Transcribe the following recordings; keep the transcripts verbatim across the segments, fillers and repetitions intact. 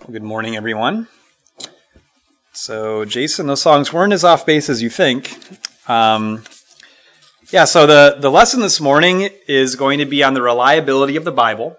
Well, good morning, everyone. So, Jason, those songs weren't as off base as you think. Um, yeah, so the, the lesson this morning is going to be on the reliability of the Bible.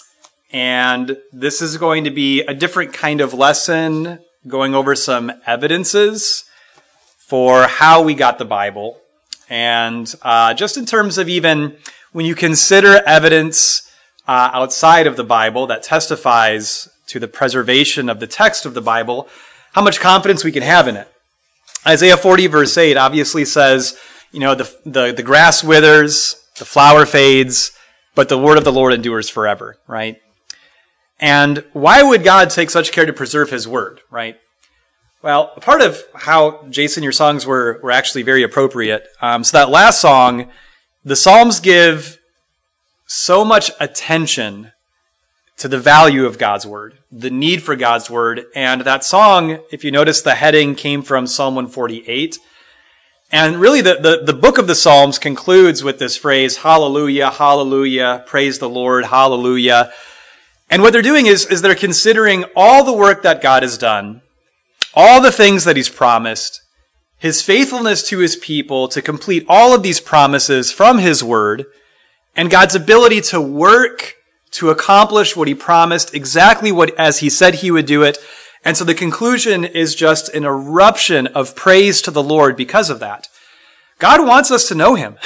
And this is going to be a different kind of lesson, going over some evidences for how we got the Bible. And uh, just in terms of even when you consider evidence uh, outside of the Bible that testifies to the preservation of the text of the Bible, how much confidence we can have in it. Isaiah forty verse eight obviously says, you know, the, the, the grass withers, the flower fades, but the word of the Lord endures forever, right? And why would God take such care to preserve his word, right? Well, a part of how, Jason, your songs were, were actually very appropriate. Um, so that last song, the Psalms give so much attention to the value of God's word, the need for God's word. And that song, if you notice, the heading came from Psalm one forty-eight. And really the, the, the book of the Psalms concludes with this phrase, hallelujah, hallelujah, praise the Lord, hallelujah. And what they're doing is, is they're considering all the work that God has done, all the things that he's promised, his faithfulness to his people to complete all of these promises from his word, and God's ability to work to accomplish what he promised exactly what as he said he would do it. And so the conclusion is just an eruption of praise to the Lord because of that. God wants us to know him.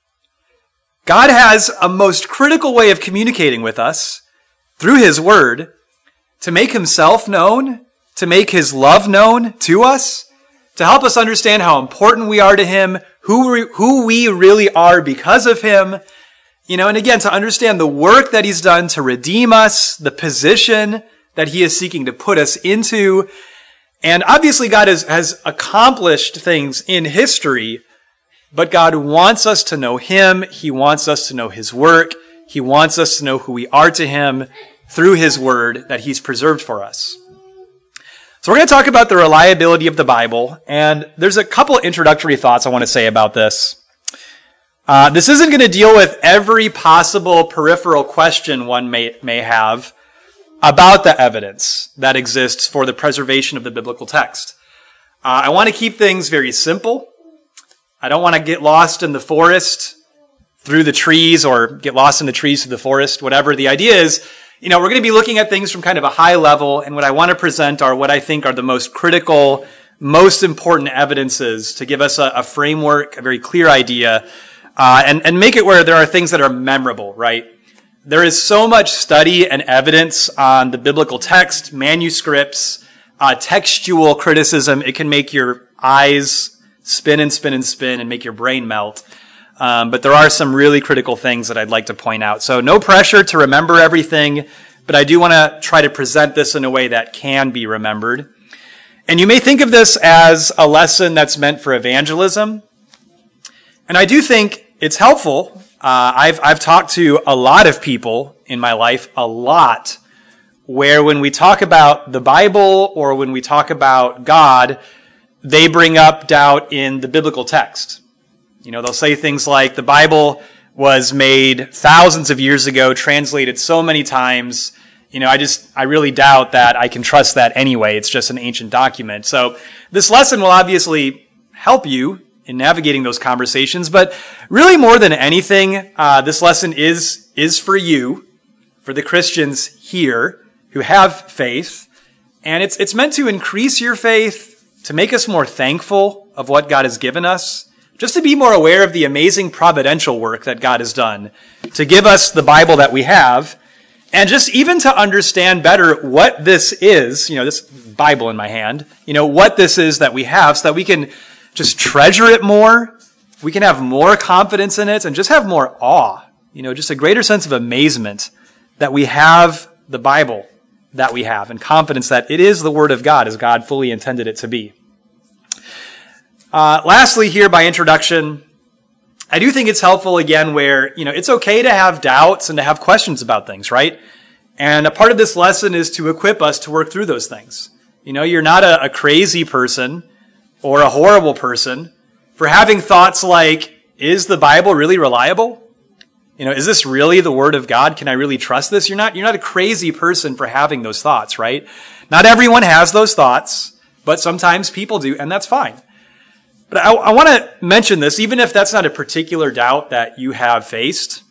God has a most critical way of communicating with us through his word to make himself known, to make his love known to us, to help us understand how important we are to him, who we, who we really are because of him. You know, and again, to understand the work that he's done to redeem us, the position that he is seeking to put us into. And obviously God has, has accomplished things in history, but God wants us to know him. He wants us to know his work. He wants us to know who we are to him through his word that he's preserved for us. So we're going to talk about the reliability of the Bible, and there's a couple introductory thoughts I want to say about this. Uh, this isn't going to deal with every possible peripheral question one may, may have about the evidence that exists for the preservation of the biblical text. Uh, I want to keep things very simple. I don't want to get lost in the forest through the trees or get lost in the trees through the forest, whatever. The idea is, you know, we're going to be looking at things from kind of a high level, and what I want to present are what I think are the most critical, most important evidences to give us a, a framework, a very clear idea, uh, and, and make it where there are things that are memorable, right? There is so much study and evidence on the biblical text, manuscripts, uh, textual criticism. It can make your eyes spin and spin and spin and make your brain melt. Um, but there are some really critical things that I'd like to point out. So no pressure to remember everything, but I do want to try to present this in a way that can be remembered. And you may think of this as a lesson that's meant for evangelism. And I do think it's helpful. Uh, I've, I've talked to a lot of people in my life, a lot, where when we talk about the Bible or when we talk about God, they bring up doubt in the biblical text. You know, they'll say things like the Bible was made thousands of years ago, translated so many times. You know, I just, I really doubt that I can trust that anyway. It's just an ancient document. So this lesson will obviously help you in navigating those conversations, but really more than anything, uh, this lesson is, is for you, for the Christians here who have faith. And it's, it's meant to increase your faith, to make us more thankful of what God has given us, just to be more aware of the amazing providential work that God has done to give us the Bible that we have, and just even to understand better what this is, you know, this Bible in my hand, you know, what this is that we have so that we can just treasure it more, we can have more confidence in it, and just have more awe, you know, just a greater sense of amazement that we have the Bible that we have, and confidence that it is the Word of God as God fully intended it to be. Uh, lastly here, by introduction, I do think it's helpful, again, where, you know, it's okay to have doubts and to have questions about things, right? And a part of this lesson is to equip us to work through those things. You know, you're not a, a crazy person or a horrible person for having thoughts like, is the Bible really reliable? You know, is this really the word of God? Can I really trust this? You're not, you're not a crazy person for having those thoughts, right? Not everyone has those thoughts, but sometimes people do, and that's fine. But I, I want to mention this, even if that's not a particular doubt that you have faced.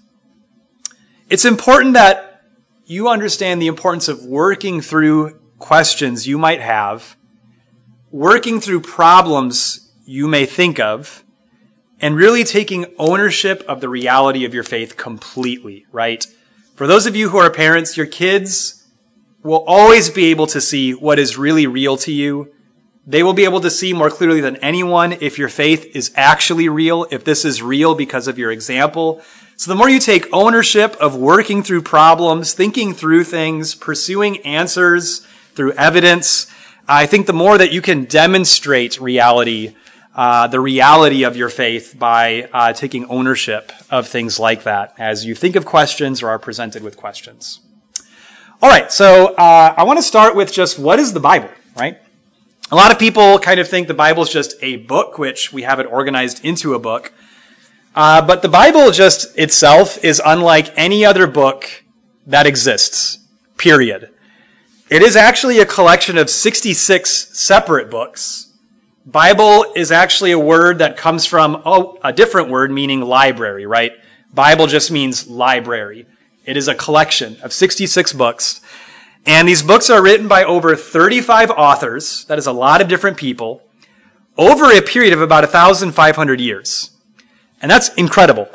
It's important that you understand the importance of working through questions you might have, working through problems you may think of, and really taking ownership of the reality of your faith completely, right? For those of you who are parents, your kids will always be able to see what is really real to you. They will be able to see more clearly than anyone if your faith is actually real, if this is real because of your example. So the more you take ownership of working through problems, thinking through things, pursuing answers through evidence, I think the more that you can demonstrate reality, uh, the reality of your faith by uh, taking ownership of things like that as you think of questions or are presented with questions. All right, so uh, I want to start with just what is the Bible, right? A lot of people kind of think the Bible is just a book, which we have it organized into a book. Uh, but the Bible just itself is unlike any other book that exists, period. It is actually a collection of sixty-six separate books. Bible is actually a word that comes from oh, a different word meaning library, right? Bible just means library. It is a collection of sixty-six books. And these books are written by over thirty-five authors, that is a lot of different people, over a period of about one thousand five hundred years. And that's incredible.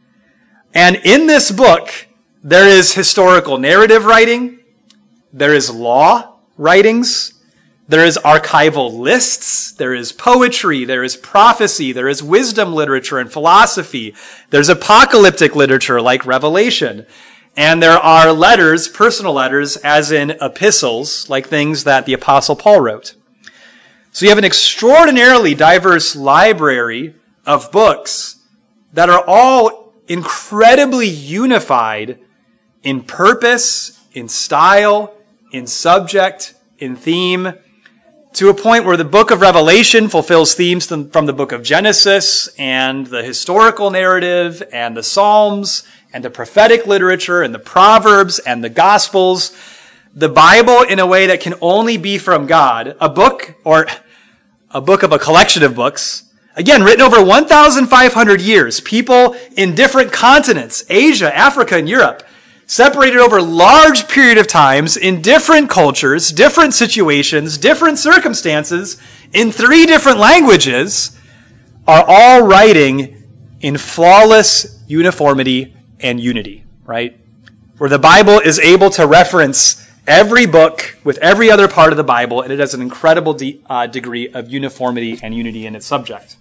And in this book, there is historical narrative writing, there is law writings, there is archival lists, there is poetry, there is prophecy, there is wisdom literature and philosophy, there's apocalyptic literature like Revelation, and there are letters, personal letters, as in epistles, like things that the Apostle Paul wrote. So you have an extraordinarily diverse library of books that are all incredibly unified in purpose, in style, in subject, in theme, to a point where the book of Revelation fulfills themes from the book of Genesis and the historical narrative and the Psalms and the prophetic literature and the Proverbs and the Gospels. The Bible in a way that can only be from God, a book or a book of a collection of books, again, written over one thousand five hundred years, people in different continents, Asia, Africa, and Europe, separated over a large period of times in different cultures, different situations, different circumstances, in three different languages, are all writing in flawless uniformity and unity, right? Where the Bible is able to reference every book with every other part of the Bible, and it has an incredible de- uh, degree of uniformity and unity in its subject.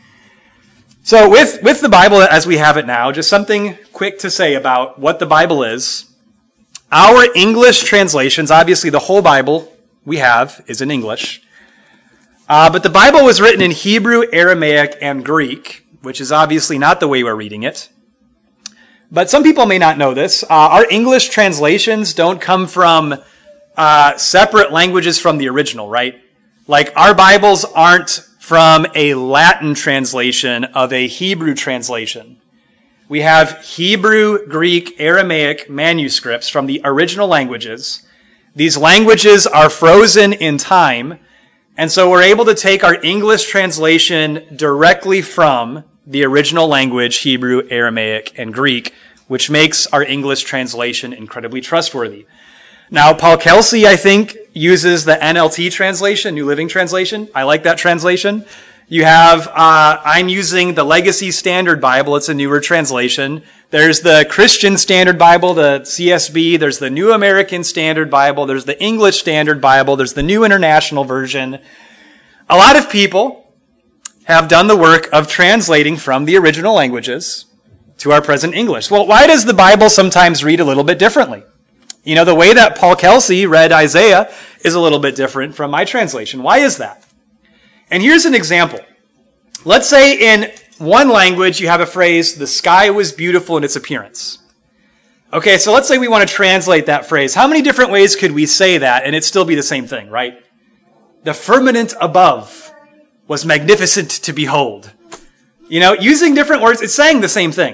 So with, with the Bible as we have it now, just something quick to say about what the Bible is. Our English translations, obviously the whole Bible we have is in English, uh, but the Bible was written in Hebrew, Aramaic, and Greek, which is obviously not the way we're reading it. But some people may not know this. Uh, our English translations don't come from uh, separate languages from the original, right? Like our Bibles aren't from a Latin translation of a Hebrew translation. We have Hebrew, Greek, Aramaic manuscripts from the original languages. These languages are frozen in time, and so we're able to take our English translation directly from the original language, Hebrew, Aramaic, and Greek, which makes our English translation incredibly trustworthy. Now, Paul Kelsey, I think, uses the N L T translation, New Living Translation. I like that translation. You have, uh, I'm using the Legacy Standard Bible. It's a newer translation. There's the Christian Standard Bible, the C S B. There's the New American Standard Bible. There's the English Standard Bible. There's the New International Version. A lot of people have done the work of translating from the original languages to our present English. Well, why does the Bible sometimes read a little bit differently? You know, the way that Paul Kelsey read Isaiah is a little bit different from my translation. Why is that? And here's an example. Let's say in one language you have a phrase, the sky was beautiful in its appearance. Okay, so let's say we want to translate that phrase. How many different ways could we say that and it still be the same thing, right? The firmament above was magnificent to behold. You know, using different words, it's saying the same thing.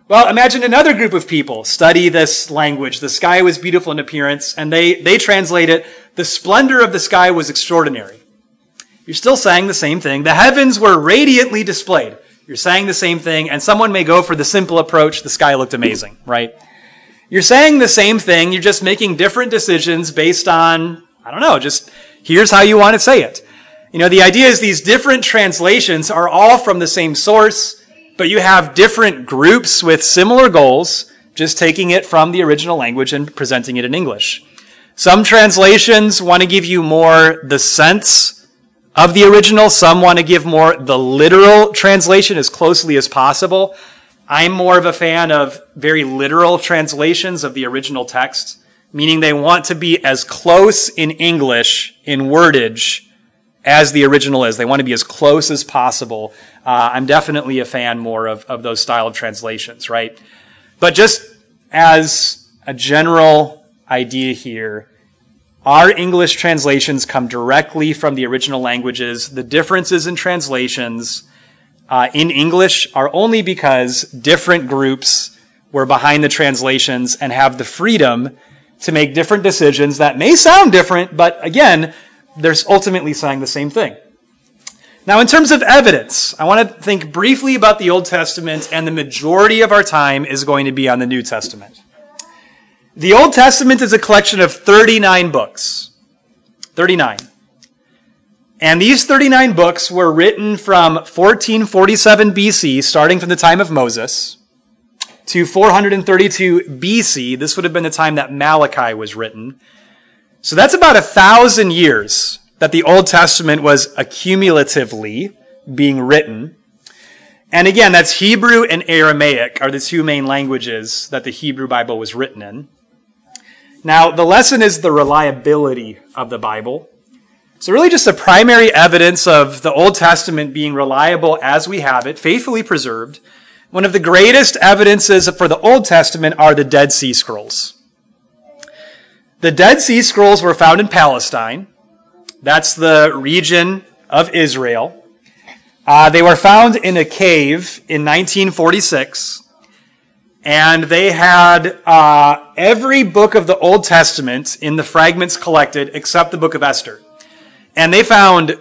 Well, imagine another group of people study this language. The sky was beautiful in appearance, and they, they translate it, the splendor of the sky was extraordinary. You're still saying the same thing. The heavens were radiantly displayed. You're saying the same thing, and someone may go for the simple approach, the sky looked amazing, right? You're saying the same thing, you're just making different decisions based on, I don't know, just here's how you want to say it. You know, the idea is these different translations are all from the same source, but you have different groups with similar goals, just taking it from the original language and presenting it in English. Some translations want to give you more the sense of the original. Some want to give more the literal translation as closely as possible. I'm more of a fan of very literal translations of the original text, meaning they want to be as close in English, in wordage, as the original is. They want to be as close as possible. Uh, I'm definitely a fan more of, of those style of translations, right? But just as a general idea here, our English translations come directly from the original languages. The differences in translations uh, in English are only because different groups were behind the translations and have the freedom to make different decisions that may sound different, but again, they're ultimately saying the same thing. Now, in terms of evidence, I want to think briefly about the Old Testament, and the majority of our time is going to be on the New Testament. The Old Testament is a collection of thirty-nine books. thirty-nine. And these thirty-nine books were written from fourteen forty-seven B C, starting from the time of Moses, to four hundred thirty-two B C. This would have been the time that Malachi was written. So that's about a thousand years that the Old Testament was accumulatively being written. And again, that's Hebrew and Aramaic are the two main languages that the Hebrew Bible was written in. Now, the lesson is the reliability of the Bible. So really just the primary evidence of the Old Testament being reliable as we have it, faithfully preserved. One of the greatest evidences for the Old Testament are the Dead Sea Scrolls. The Dead Sea Scrolls were found in Palestine. That's the region of Israel. Uh, they were found in a cave in nineteen forty-six. And they had uh, every book of the Old Testament in the fragments collected except the book of Esther. And they found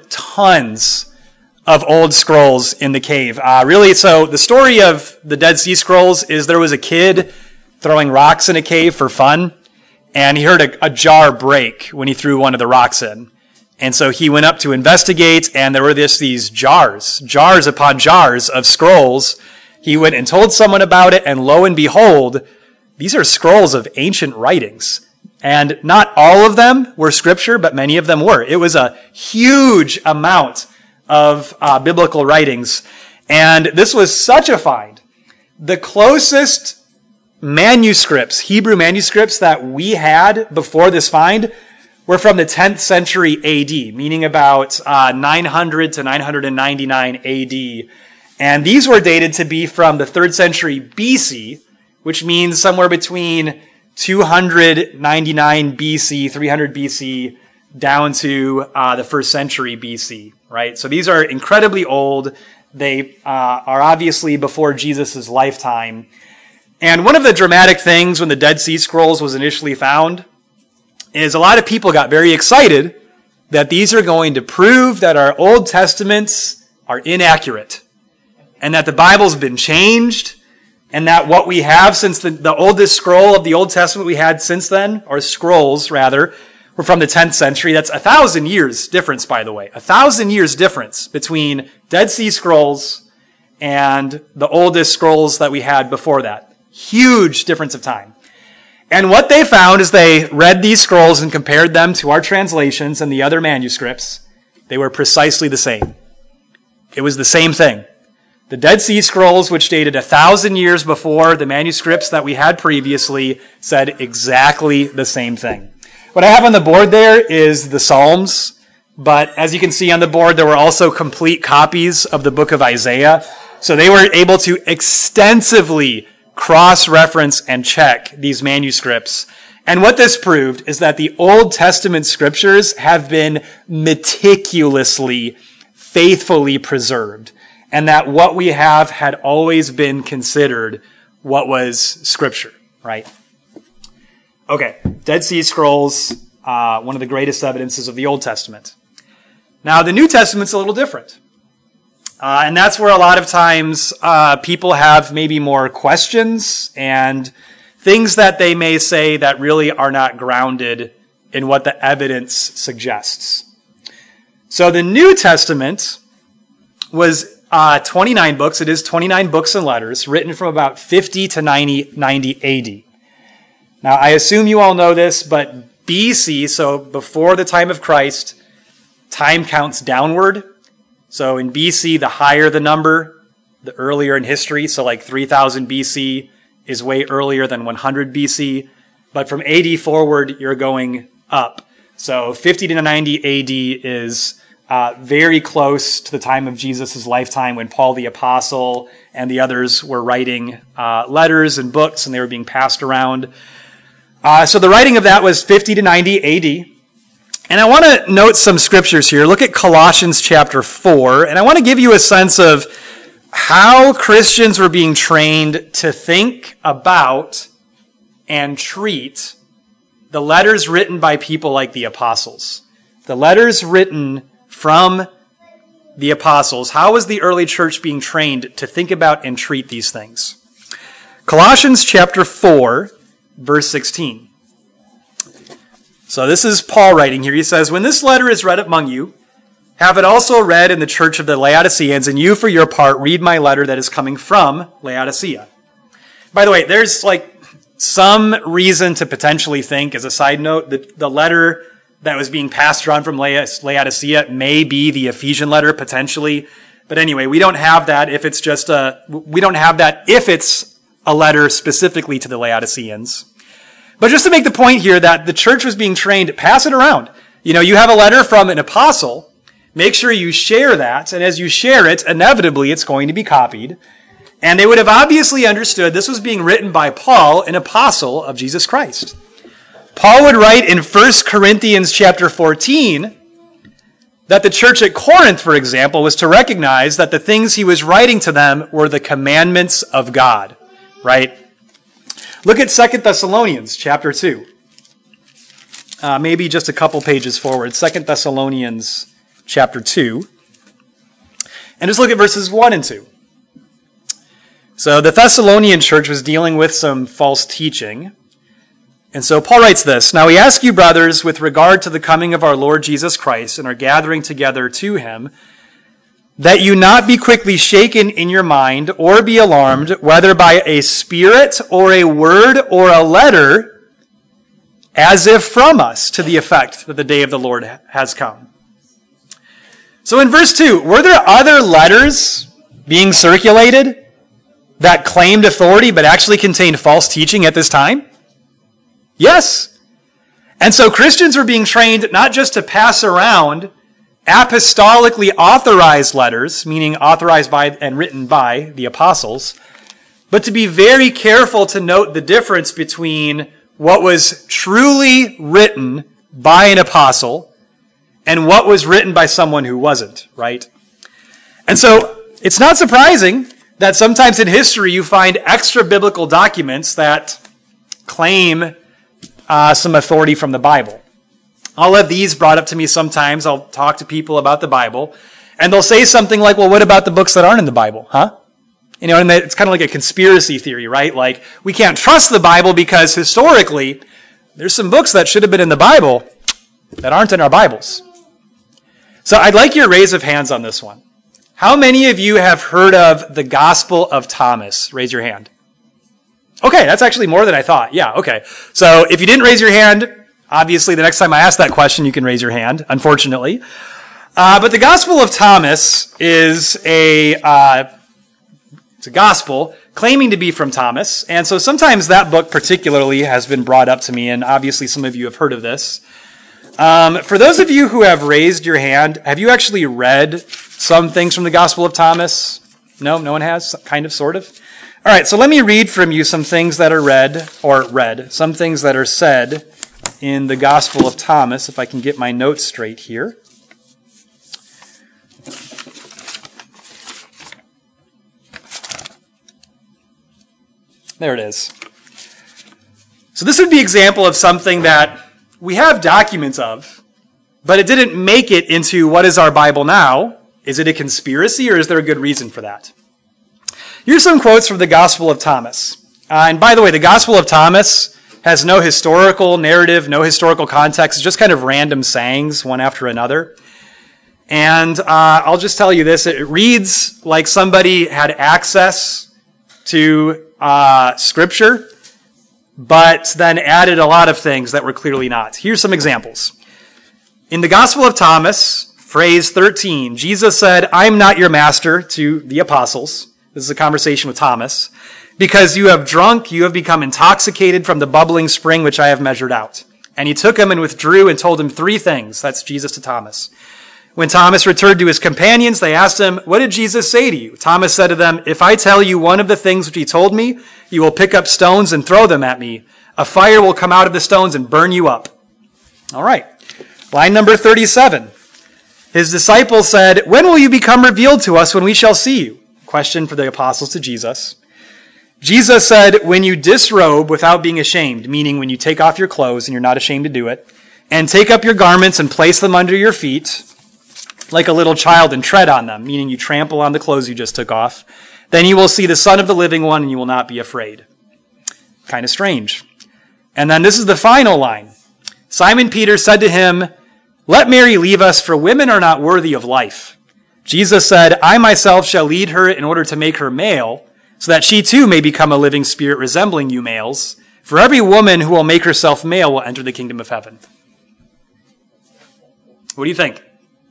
tons of old scrolls in the cave. Uh, really, so the story of the Dead Sea Scrolls is there was a kid throwing rocks in a cave for fun. And he heard a, a jar break when he threw one of the rocks in. And so he went up to investigate, and there were this, these jars, jars upon jars of scrolls. He went and told someone about it, and lo and behold, these are scrolls of ancient writings. And not all of them were scripture, but many of them were. It was a huge amount of uh, biblical writings. And this was such a find. The closest manuscripts, Hebrew manuscripts that we had before this find were from the tenth century A D, meaning about uh, nine hundred to nine ninety-nine A D. And these were dated to be from the third century B C, which means somewhere between two ninety-nine B C, three hundred B C, down to uh, the first century B C, right? So these are incredibly old. They uh, are obviously before Jesus' lifetime. And one of the dramatic things when the Dead Sea Scrolls was initially found is a lot of people got very excited that these are going to prove that our Old Testaments are inaccurate and that the Bible's been changed and that what we have since the, the oldest scroll of the Old Testament we had since then, or scrolls rather, were from the tenth century. That's a thousand years difference, by the way. A thousand years difference between Dead Sea Scrolls and the oldest scrolls that we had before that. Huge difference of time. And what they found is they read these scrolls and compared them to our translations and the other manuscripts. They were precisely the same. It was the same thing. The Dead Sea Scrolls, which dated a thousand years before the manuscripts that we had previously, said exactly the same thing. What I have on the board there is the Psalms, but as you can see on the board, there were also complete copies of the book of Isaiah. So they were able to extensively cross-reference and check these manuscripts. And what this proved is that the Old Testament scriptures have been meticulously, faithfully preserved, and that what we have had always been considered what was Scripture, right? Okay, Dead Sea Scrolls, uh, one of the greatest evidences of the Old Testament. Now, the New Testament's a little different. Uh, and that's where a lot of times uh, people have maybe more questions and things that they may say that really are not grounded in what the evidence suggests. So the New Testament was uh, twenty-nine books. It is twenty-nine books and letters written from about fifty to ninety, ninety A D. Now, I assume you all know this, but B C, so before the time of Christ, time counts downward. So in B C, the higher the number, the earlier in history. So like three thousand B C is way earlier than one hundred B C. But from A D forward, you're going up. So fifty to ninety A D is uh, very close to the time of Jesus' lifetime when Paul the Apostle and the others were writing uh, letters and books, and they were being passed around. Uh, so the writing of that was fifty to ninety A D. And I want to note some scriptures here. Look at Colossians chapter four, and I want to give you a sense of how Christians were being trained to think about and treat the letters written by people like the apostles. The letters written from the apostles. How was the early church being trained to think about and treat these things? Colossians chapter four, verse sixteen. So this is Paul writing here. He says, "When this letter is read among you, have it also read in the church of the Laodiceans, and you, for your part, read my letter that is coming from Laodicea." By the way, there's like some reason to potentially think, as a side note, that the letter that was being passed around from Laodicea may be the Ephesian letter, potentially. But anyway, we don't have that if it's just a, we don't have that if it's a letter specifically to the Laodiceans. But just to make the point here that the church was being trained, pass it around. You know, you have a letter from an apostle, make sure you share that, and as you share it, inevitably it's going to be copied. And they would have obviously understood this was being written by Paul, an apostle of Jesus Christ. Paul would write in First Corinthians chapter fourteen that the church at Corinth, for example, was to recognize that the things he was writing to them were the commandments of God, right? Look at Second Thessalonians chapter two. Uh, maybe just a couple pages forward. Second Thessalonians chapter two. And just look at verses one and two. So the Thessalonian church was dealing with some false teaching. And so Paul writes this, "Now we ask you, brothers, with regard to the coming of our Lord Jesus Christ and our gathering together to him, that you not be quickly shaken in your mind or be alarmed, whether by a spirit or a word or a letter, as if from us, to the effect that the day of the Lord has come." So in verse two, were there other letters being circulated that claimed authority but actually contained false teaching at this time? Yes. And so Christians were being trained not just to pass around apostolically authorized letters, meaning authorized by and written by the apostles, but to be very careful to note the difference between what was truly written by an apostle and what was written by someone who wasn't, right? And so it's not surprising that sometimes in history you find extra biblical documents that claim uh, some authority from the Bible. I'll have these brought up to me sometimes. I'll talk to people about the Bible, and they'll say something like, "Well, what about the books that aren't in the Bible, huh?" You know, and it's kind of like a conspiracy theory, right? Like, we can't trust the Bible because historically, there's some books that should have been in the Bible that aren't in our Bibles. So I'd like your raise of hands on this one. How many of you have heard of the Gospel of Thomas? Raise your hand. Okay, that's actually more than I thought. Yeah, okay. So if you didn't raise your hand, obviously the next time I ask that question, you can raise your hand, unfortunately. Uh, but the Gospel of Thomas is a, uh, it's a gospel claiming to be from Thomas. And so sometimes that book particularly has been brought up to me, and obviously some of you have heard of this. Um, for those of you who have raised your hand, have you actually read some things from the Gospel of Thomas? No, no one has? Kind of, sort of? All right, so let me read from you some things that are read, or read, some things that are said in the Gospel of Thomas, if I can get my notes straight here. There it is. So this would be an example of something that we have documents of, but it didn't make it into what is our Bible now. Is it a conspiracy, or is there a good reason for that? Here's some quotes from the Gospel of Thomas. Uh, and by the way, the Gospel of Thomas has no historical narrative, no historical context. It's just kind of random sayings, one after another. And uh, I'll just tell you this. It reads like somebody had access to uh, Scripture, but then added a lot of things that were clearly not. Here's some examples. In the Gospel of Thomas, phrase thirteen, Jesus said, "I'm not your master," to the apostles. This is a conversation with Thomas. "Because you have drunk, you have become intoxicated from the bubbling spring which I have measured out." And he took him and withdrew and told him three things. That's Jesus to Thomas. When Thomas returned to his companions, they asked him, "What did Jesus say to you?" Thomas said to them, "If I tell you one of the things which he told me, you will pick up stones and throw them at me. A fire will come out of the stones and burn you up." All right. Line number thirty-seven. His disciples said, "When will you become revealed to us when we shall see you?" Question for the apostles to Jesus. Jesus said, "When you disrobe without being ashamed," meaning when you take off your clothes and you're not ashamed to do it, "and take up your garments and place them under your feet, like a little child, and tread on them," meaning you trample on the clothes you just took off, "then you will see the Son of the living one and you will not be afraid." Kind of strange. And then this is the final line. Simon Peter said to him, "Let Mary leave us, for women are not worthy of life." Jesus said, "I myself shall lead her in order to make her male, so that she too may become a living spirit resembling you males. For every woman who will make herself male will enter the kingdom of heaven." What do you think?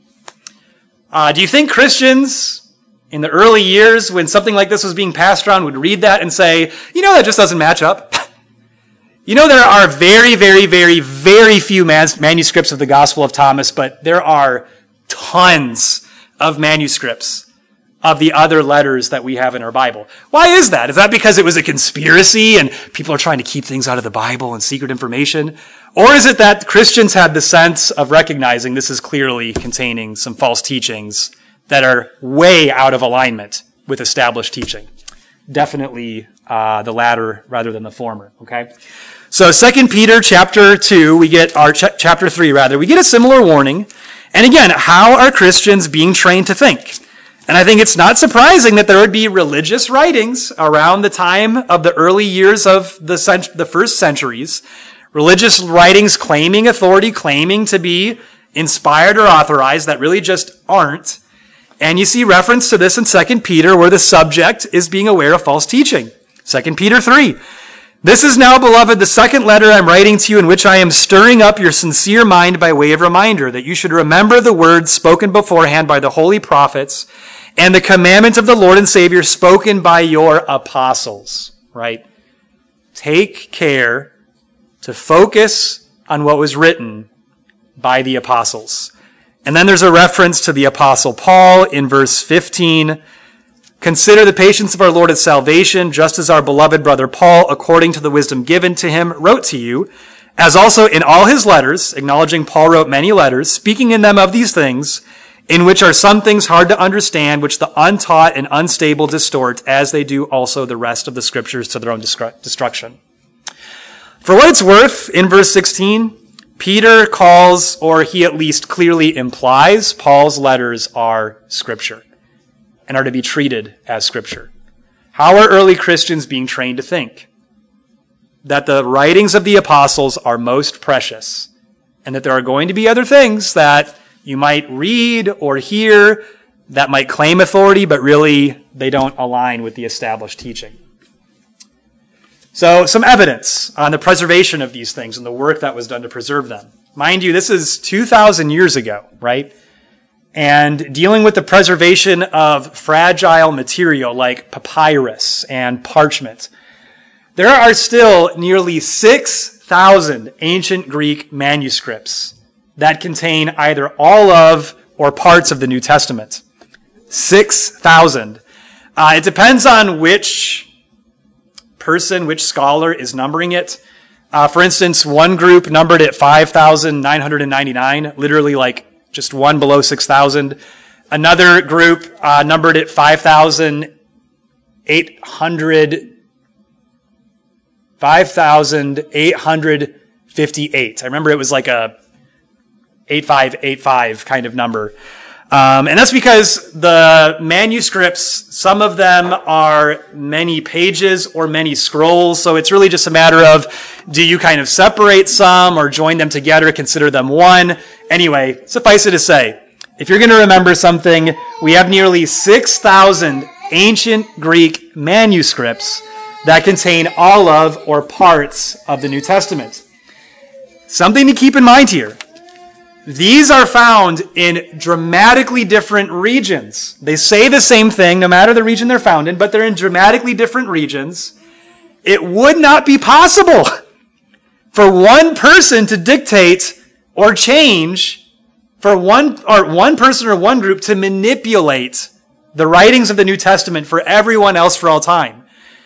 Uh, do you think Christians in the early years, when something like this was being passed around, would read that and say, you know, that just doesn't match up? You know, there are very, very, very, very few man- manuscripts of the Gospel of Thomas, but there are tons of manuscripts of the other letters that we have in our Bible. Why is that? Is that because it was a conspiracy and people are trying to keep things out of the Bible and secret information? Or is it that Christians had the sense of recognizing this is clearly containing some false teachings that are way out of alignment with established teaching? Definitely uh, the latter rather than the former, okay? So Second Peter chapter two, we get, our ch- chapter three rather, we get a similar warning. And again, how are Christians being trained to think? And I think it's not surprising that there would be religious writings around the time of the early years of the, cent- the first centuries, religious writings claiming authority, claiming to be inspired or authorized that really just aren't. And you see reference to this in Second Peter, where the subject is being aware of false teaching. Second Peter three. "This is now, beloved, the second letter I'm writing to you, in which I am stirring up your sincere mind by way of reminder, that you should remember the words spoken beforehand by the holy prophets and the commandment of the Lord and Savior spoken by your apostles." Right? Take care to focus on what was written by the apostles. And then there's a reference to the apostle Paul in verse fifteen. "Consider the patience of our Lord as salvation, just as our beloved brother Paul, according to the wisdom given to him, wrote to you, as also in all his letters," acknowledging Paul wrote many letters, "speaking in them of these things, in which are some things hard to understand, which the untaught and unstable distort, as they do also the rest of the scriptures to their own destruction." For what it's worth, in verse sixteen, Peter calls, or he at least clearly implies, Paul's letters are scripture and are to be treated as scripture. How are early Christians being trained to think? That the writings of the apostles are most precious, and that there are going to be other things that you might read or hear that might claim authority, but really they don't align with the established teaching. So some evidence on the preservation of these things and the work that was done to preserve them. Mind you, this is two thousand years ago, right? And dealing with the preservation of fragile material like papyrus and parchment. There are still nearly six thousand ancient Greek manuscripts that contain either all of or parts of the New Testament. six thousand. Uh, it depends on which person, which scholar is numbering it. Uh, for instance, one group numbered it five thousand nine hundred ninety-nine, literally like just one below six thousand. Another group uh, numbered it five thousand eight hundred five thousand eight hundred fifty-eight. I remember it was like a eight five eight five kind of number. Um, and that's because the manuscripts, some of them are many pages or many scrolls. So it's really just a matter of, do you kind of separate some or join them together, consider them one? Anyway, suffice it to say, if you're going to remember something, we have nearly six thousand ancient Greek manuscripts that contain all of or parts of the New Testament. Something to keep in mind here. These are found in dramatically different regions. They say the same thing no matter the region they're found in, but they're in dramatically different regions. It would not be possible for one person to dictate or change, for one or one person or one group to manipulate the writings of the New Testament for everyone else for all time.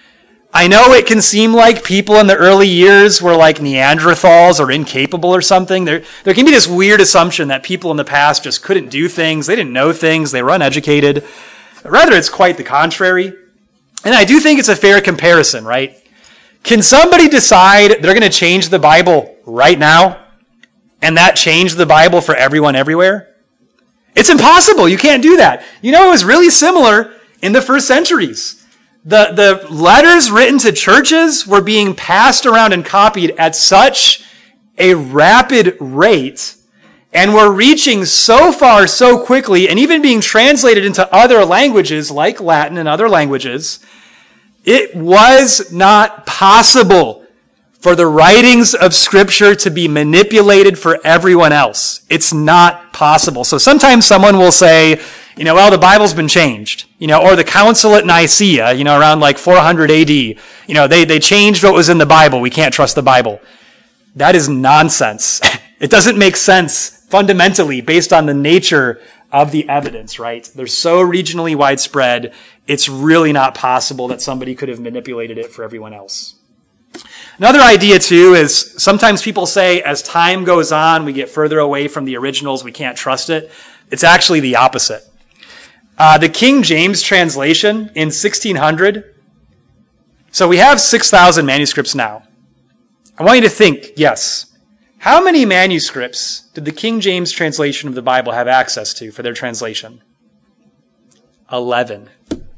I know it can seem like people in the early years were like Neanderthals or incapable or something. There, there can be this weird assumption that people in the past just couldn't do things. They didn't know things. They were uneducated. Rather, it's quite the contrary. And I do think it's a fair comparison, right? Can somebody decide they're going to change the Bible right now and that change the Bible for everyone everywhere? It's impossible. You can't do that. You know, it was really similar in the first centuries. The, the letters written to churches were being passed around and copied at such a rapid rate and were reaching so far so quickly and even being translated into other languages like Latin and other languages. It was not possible for the writings of Scripture to be manipulated for everyone else. It's not possible. So sometimes someone will say, you know, well, the Bible's been changed, you know, or the Council at Nicaea, you know, around like four hundred A D, you know, they, they changed what was in the Bible. We can't trust the Bible. That is nonsense. It doesn't make sense fundamentally based on the nature of the evidence, right? They're so regionally widespread, it's really not possible that somebody could have manipulated it for everyone else. Another idea, too, is sometimes people say as time goes on, we get further away from the originals, we can't trust it. It's actually the opposite. Uh, the King James translation in sixteen hundred, so we have six thousand manuscripts now. I want you to think, yes, how many manuscripts did the King James translation of the Bible have access to for their translation? Eleven.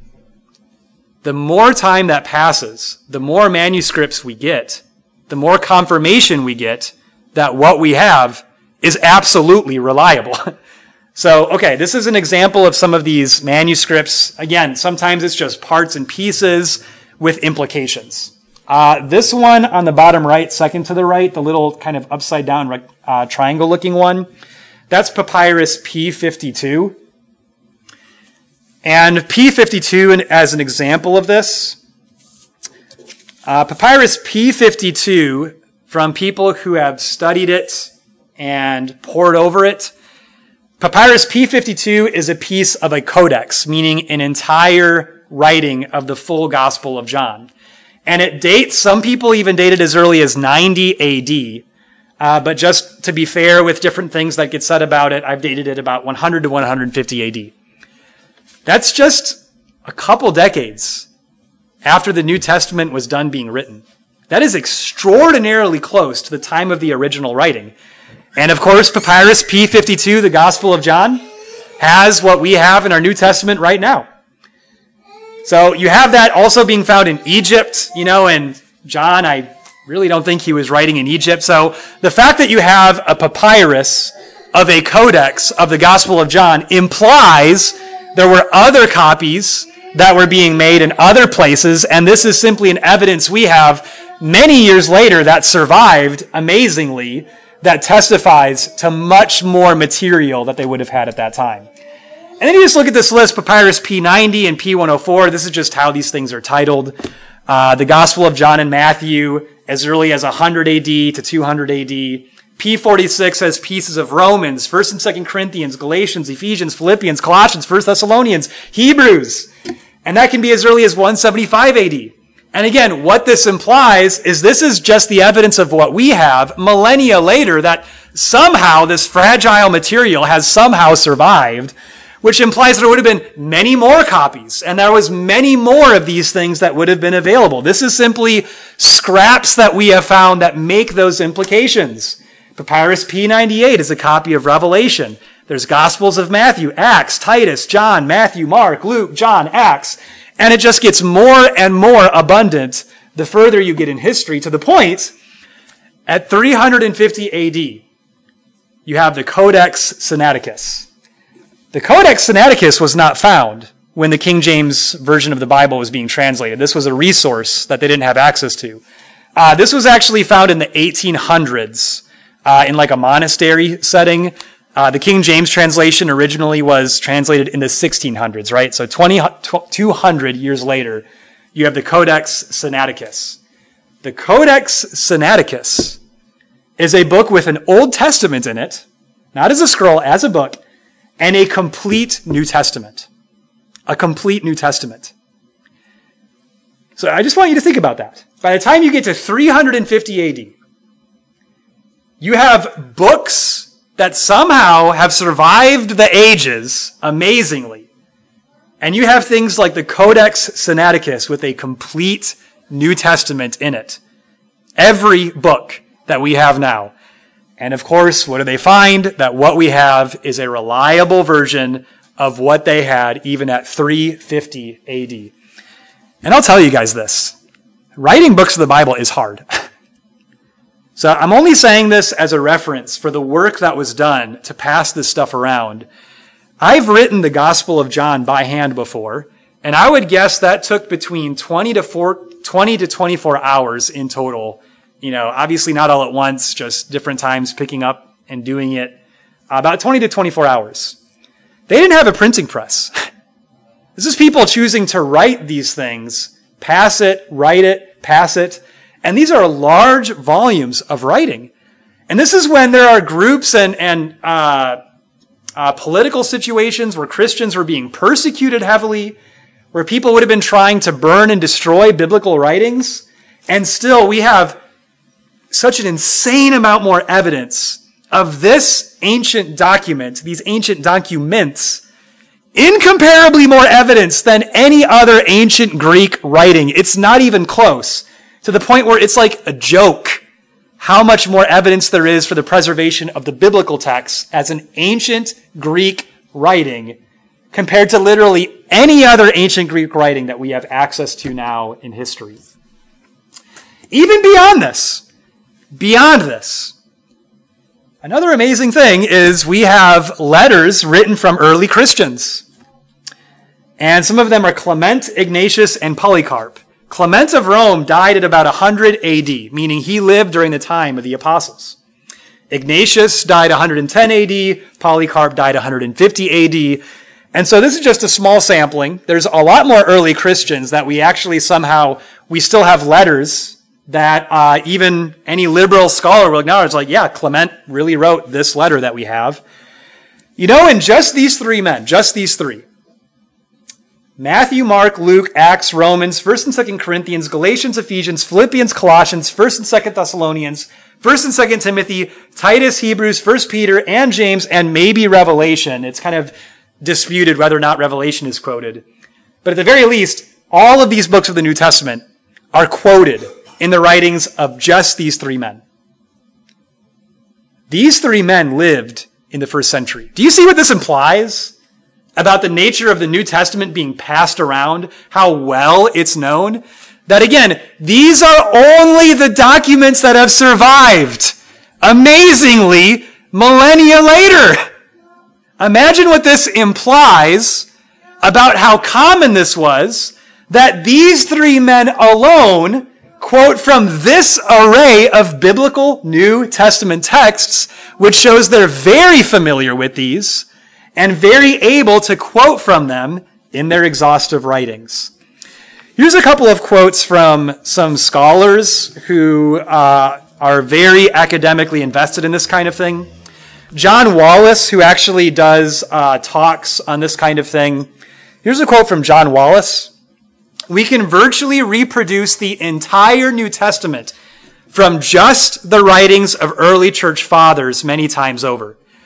The more time that passes, the more manuscripts we get, the more confirmation we get that what we have is absolutely reliable. So, okay, this is an example of some of these manuscripts. Again, sometimes it's just parts and pieces with implications. Uh, this one on the bottom right, second to the right, the little kind of upside down uh, triangle looking one, that's Papyrus P fifty-two. And P fifty-two, as an example of this, uh, Papyrus P fifty-two, from people who have studied it and pored over it, Papyrus P fifty-two is a piece of a codex, meaning an entire writing of the full Gospel of John. And it dates, some people even date it as early as ninety A D. Uh, but just to be fair with different things that get said about it, I've dated it about one hundred to one hundred fifty A D. That's just a couple decades after the New Testament was done being written. That is extraordinarily close to the time of the original writing. And of course, Papyrus P fifty-two, the Gospel of John, has what we have in our New Testament right now. So you have that also being found in Egypt, you know, and John, I really don't think he was writing in Egypt. So the fact that you have a papyrus of a codex of the Gospel of John implies there were other copies that were being made in other places, and this is simply an evidence we have many years later that survived amazingly, that testifies to much more material that they would have had at that time. And then you just look at this list, Papyrus P ninety and P one oh four. This is just how these things are titled. Uh, the Gospel of John and Matthew, as early as one hundred A D to two hundred A D. P forty-six has pieces of Romans, First and Second Corinthians, Galatians, Ephesians, Philippians, Colossians, First Thessalonians, Hebrews. And that can be as early as one seventy-five A D. And again, what this implies is this is just the evidence of what we have millennia later, that somehow this fragile material has somehow survived, which implies there would have been many more copies, and there was many more of these things that would have been available. This is simply scraps that we have found that make those implications. Papyrus P ninety-eight is a copy of Revelation. There's Gospels of Matthew, Acts, Titus, John, Matthew, Mark, Luke, John, Acts, and it just gets more and more abundant the further you get in history, to the point, at three fifty A D, you have the Codex Sinaiticus. The Codex Sinaiticus was not found when the King James Version of the Bible was being translated. This was a resource that they didn't have access to. Uh, this was actually found in the eighteen hundreds uh, in like a monastery setting. Uh, the King James translation originally was translated in the sixteen hundreds, right? So twenty-two hundred years later, you have the Codex Sinaiticus. The Codex Sinaiticus is a book with an Old Testament in it, not as a scroll, as a book, and a complete New Testament. A complete New Testament. So I just want you to think about that. By the time you get to three fifty A D, you have books that somehow have survived the ages amazingly. And you have things like the Codex Sinaiticus with a complete New Testament in it. Every book that we have now. And of course, what do they find? That what we have is a reliable version of what they had even at three fifty A D. And I'll tell you guys this. Writing books of the Bible is hard. So I'm only saying this as a reference for the work that was done to pass this stuff around. I've written the Gospel of John by hand before, and I would guess that took between twenty to twenty-four hours in total. You know, obviously not all at once, just different times picking up and doing it. About twenty to twenty-four hours. They didn't have a printing press. This is people choosing to write these things, pass it, write it, pass it. And these are large volumes of writing. And this is when there are groups and, and uh, uh, political situations where Christians were being persecuted heavily, where people would have been trying to burn and destroy biblical writings. And still we have such an insane amount more evidence of this ancient document, these ancient documents, incomparably more evidence than any other ancient Greek writing. It's not even close, to the point where it's like a joke how much more evidence there is for the preservation of the biblical text as an ancient Greek writing compared to literally any other ancient Greek writing that we have access to now in history. Even beyond this, Beyond this, another amazing thing is we have letters written from early Christians. And some of them are Clement, Ignatius, and Polycarp. Clement of Rome died at about one hundred A D, meaning he lived during the time of the apostles. Ignatius died one hundred ten A D, Polycarp died one hundred fifty A D. And so this is just a small sampling. There's a lot more early Christians that we actually somehow, we still have letters that uh, even any liberal scholar will acknowledge, like, yeah, Clement really wrote this letter that we have. You know, in just these three men, just these three, Matthew, Mark, Luke, Acts, Romans, First and Second Corinthians, Galatians, Ephesians, Philippians, Colossians, First and Second Thessalonians, First and Second Timothy, Titus, Hebrews, First Peter, and James, and maybe Revelation. It's kind of disputed whether or not Revelation is quoted. But at the very least, all of these books of the New Testament are quoted in the writings of just these three men. These three men lived in the first century. Do you see what this implies about the nature of the New Testament being passed around, how well it's known? That again, these are only the documents that have survived, amazingly, millennia later. Imagine what this implies about how common this was, that these three men alone quote from this array of biblical New Testament texts, which shows they're very familiar with these and very able to quote from them in their exhaustive writings. Here's a couple of quotes from some scholars who uh, are very academically invested in this kind of thing. John Wallace, who actually does uh, talks on this kind of thing. Here's a quote from John Wallace. We can virtually reproduce the entire New Testament from just the writings of early church fathers many times over.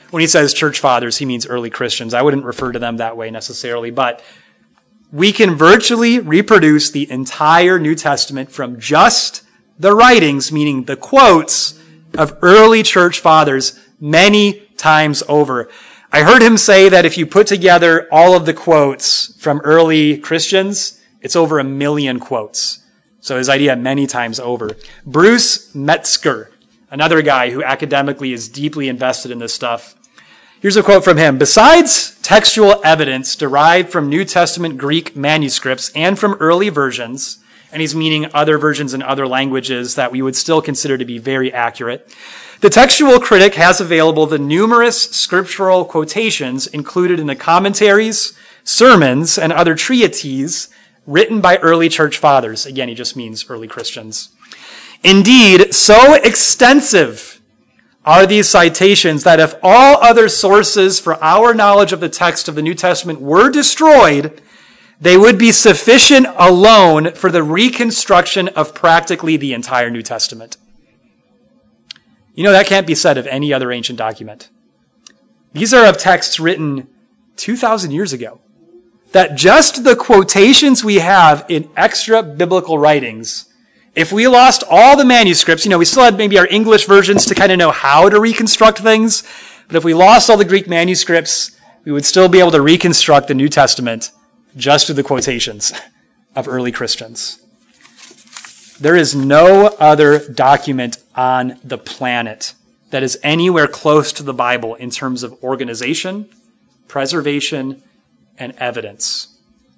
when he says church fathers, he means early Christians. I wouldn't refer to them that way necessarily, but we can virtually reproduce the entire New Testament from just the writings, meaning the quotes of early church fathers many times over. I heard him say that if you put together all of the quotes from early Christians, it's over a million quotes. So his idea many times over. Bruce Metzger, another guy who academically is deeply invested in this stuff. Here's a quote from him. Besides textual evidence derived from New Testament Greek manuscripts and from early versions, and he's meaning other versions in other languages that we would still consider to be very accurate, the textual critic has available the numerous scriptural quotations included in the commentaries, sermons, and other treatises written by early church fathers. Again, he just means early Christians. Indeed, so extensive are these citations that if all other sources for our knowledge of the text of the New Testament were destroyed, they would be sufficient alone for the reconstruction of practically the entire New Testament. You know, that can't be said of any other ancient document. These are of texts written two thousand years ago. That just the quotations we have in extra biblical writings, if we lost all the manuscripts, you know, we still had maybe our English versions to kind of know how to reconstruct things, but if we lost all the Greek manuscripts, we would still be able to reconstruct the New Testament just through the quotations of early Christians. There is no other document on the planet that is anywhere close to the Bible in terms of organization, preservation, and evidence.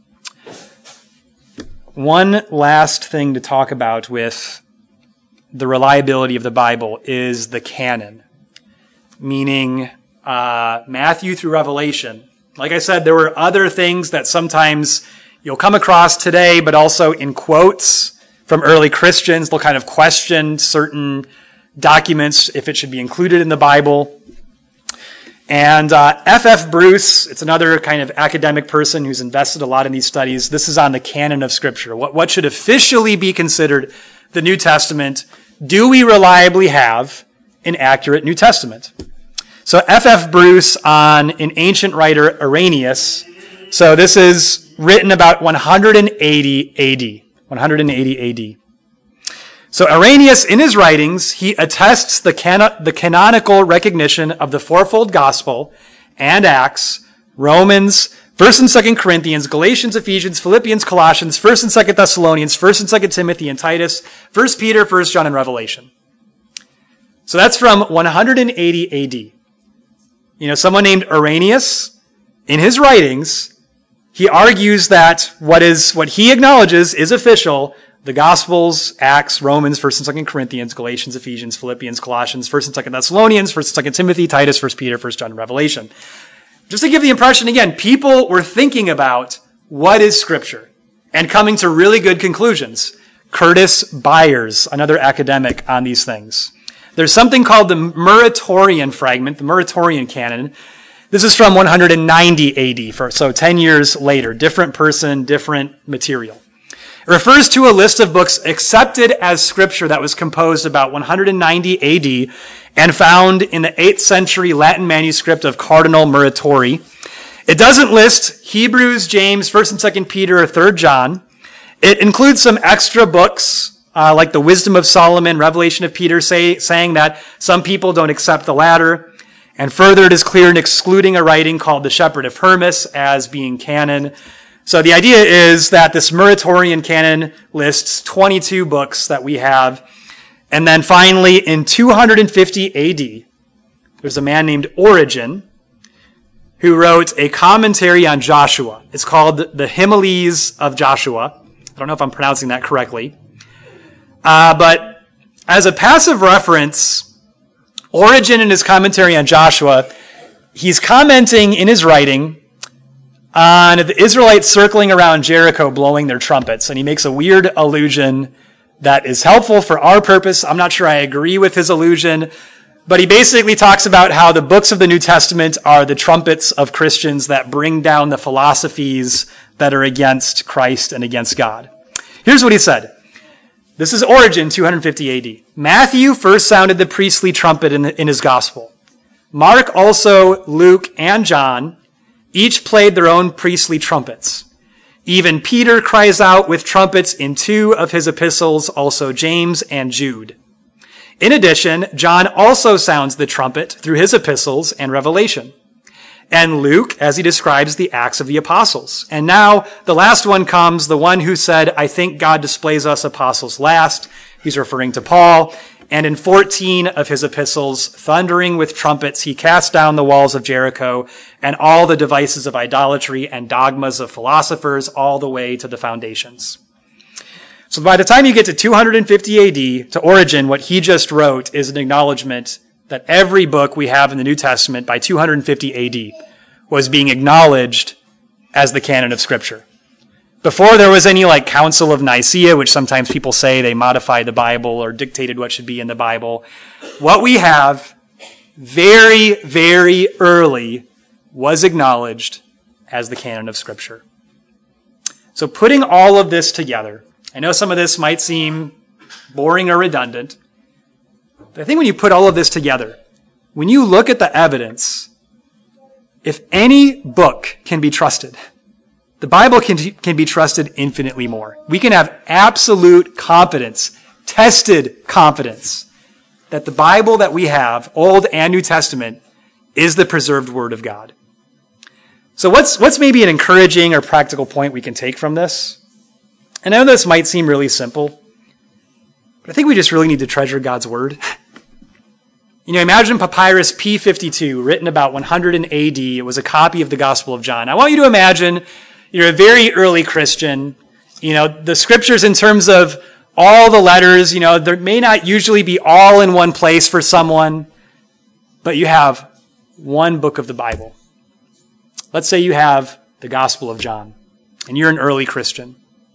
One last thing to talk about with the reliability of the Bible is the canon, meaning uh, Matthew through Revelation. Like I said, there were other things that sometimes you'll come across today, but also in quotes from early Christians. They'll kind of question certain documents if it should be included in the Bible. And uh, F F Bruce, it's another kind of academic person who's invested a lot in these studies. This is on the canon of Scripture. What, what should officially be considered the New Testament? Do we reliably have an accurate New Testament? So F F Bruce on an ancient writer, Irenaeus. So this is written about one hundred eighty A D. one hundred eighty A D. So Irenaeus, in his writings, he attests the, cano- the canonical recognition of the fourfold gospel and Acts, Romans, First and Second Corinthians, Galatians, Ephesians, Philippians, Colossians, First and Second Thessalonians, First and Second Timothy and Titus, First Peter, First John, and Revelation. So that's from one hundred eighty A D. You know, someone named Irenaeus, in his writings, he argues that what is what he acknowledges is official: the Gospels, Acts, Romans, First and Second Corinthians, Galatians, Ephesians, Philippians, Colossians, First and Second Thessalonians, First and Second Timothy, Titus, First Peter, First John, and Revelation. Just to give the impression, again, people were thinking about what is Scripture and coming to really good conclusions. Curtis Byers, another academic on these things. There's something called the Muratorian fragment, the Muratorian canon. This is from one hundred ninety A D, for, so ten years later. Different person, different material. It refers to a list of books accepted as Scripture that was composed about one hundred ninety A D and found in the eighth century Latin manuscript of Cardinal Muratori. It doesn't list Hebrews, James, First and Second Peter, or Third John. It includes some extra books, uh, like the Wisdom of Solomon, Revelation of Peter, say, saying that some people don't accept the latter. And further, it is clear in excluding a writing called the Shepherd of Hermas as being canon. So the idea is that this Muratorian canon lists twenty-two books that we have. And then finally, in two hundred fifty A D, there's a man named Origen who wrote a commentary on Joshua. It's called the Homilies of Joshua. I don't know if I'm pronouncing that correctly. Uh, but as a passive reference, Origen in his commentary on Joshua, he's commenting in his writing on the Israelites circling around Jericho blowing their trumpets. And he makes a weird allusion that is helpful for our purpose. I'm not sure I agree with his allusion, but he basically talks about how the books of the New Testament are the trumpets of Christians that bring down the philosophies that are against Christ and against God. Here's what he said. This is Origen, two hundred fifty A D. Matthew first sounded the priestly trumpet in, the, in his gospel. Mark, also Luke, and John each played their own priestly trumpets. Even Peter cries out with trumpets in two of his epistles, also James and Jude. In addition, John also sounds the trumpet through his epistles and Revelation. And Luke, as he describes the Acts of the Apostles. And now, the last one comes, the one who said, I think God displays us apostles last. He's referring to Paul. And in fourteen of his epistles, thundering with trumpets, he cast down the walls of Jericho and all the devices of idolatry and dogmas of philosophers all the way to the foundations. So by the time you get to two hundred fifty A D, to Origen, what he just wrote is an acknowledgement that every book we have in the New Testament by two hundred fifty A D was being acknowledged as the canon of Scripture. Before there was any like Council of Nicaea, which sometimes people say they modified the Bible or dictated what should be in the Bible, what we have very, very early was acknowledged as the canon of Scripture. So putting all of this together, I know some of this might seem boring or redundant, but I think when you put all of this together, when you look at the evidence, if any book can be trusted, the Bible can, can be trusted infinitely more. We can have absolute confidence, tested confidence, that the Bible that we have, Old and New Testament, is the preserved Word of God. So what's, what's maybe an encouraging or practical point we can take from this? And I know this might seem really simple, but I think we just really need to treasure God's Word. You know, imagine Papyrus P fifty-two, written about one hundred in A D. It was a copy of the Gospel of John. I want you to imagine you're a very early Christian. You know, the scriptures in terms of all the letters, you know, there may not usually be all in one place for someone, but you have one book of the Bible. Let's say you have the Gospel of John, and you're an early Christian.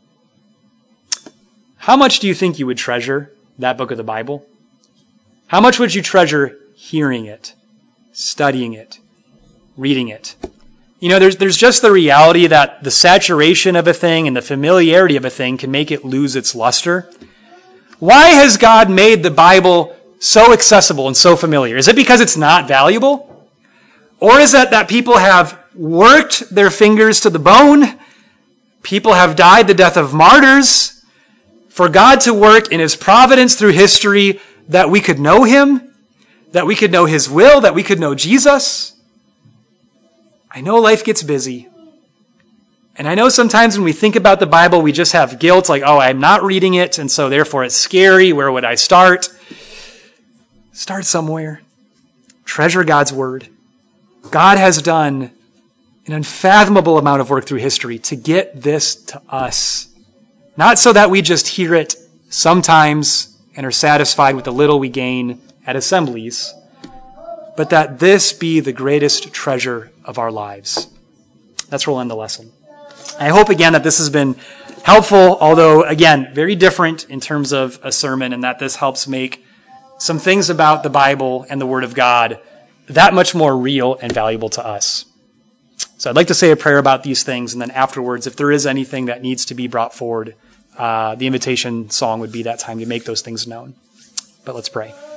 How much do you think you would treasure that book of the Bible? How much would you treasure hearing it, studying it, reading it? You know, there's, there's just the reality that the saturation of a thing and the familiarity of a thing can make it lose its luster. Why has God made the Bible so accessible and so familiar? Is it because it's not valuable? Or is it that people have worked their fingers to the bone? People have died the death of martyrs for God to work in his providence through history that we could know him, that we could know his will, that we could know Jesus. I know life gets busy. And I know sometimes when we think about the Bible, we just have guilt, like, oh, I'm not reading it, and so therefore it's scary. Where would I start? Start somewhere. Treasure God's Word. God has done an unfathomable amount of work through history to get this to us. Not so that we just hear it sometimes and are satisfied with the little we gain at assemblies, but that this be the greatest treasure of our lives. That's where we'll end the lesson. I hope, again, that this has been helpful, although, again, very different in terms of a sermon, and that this helps make some things about the Bible and the Word of God that much more real and valuable to us. So I'd like to say a prayer about these things, and then afterwards, if there is anything that needs to be brought forward, uh, the invitation song would be that time to make those things known. But let's pray.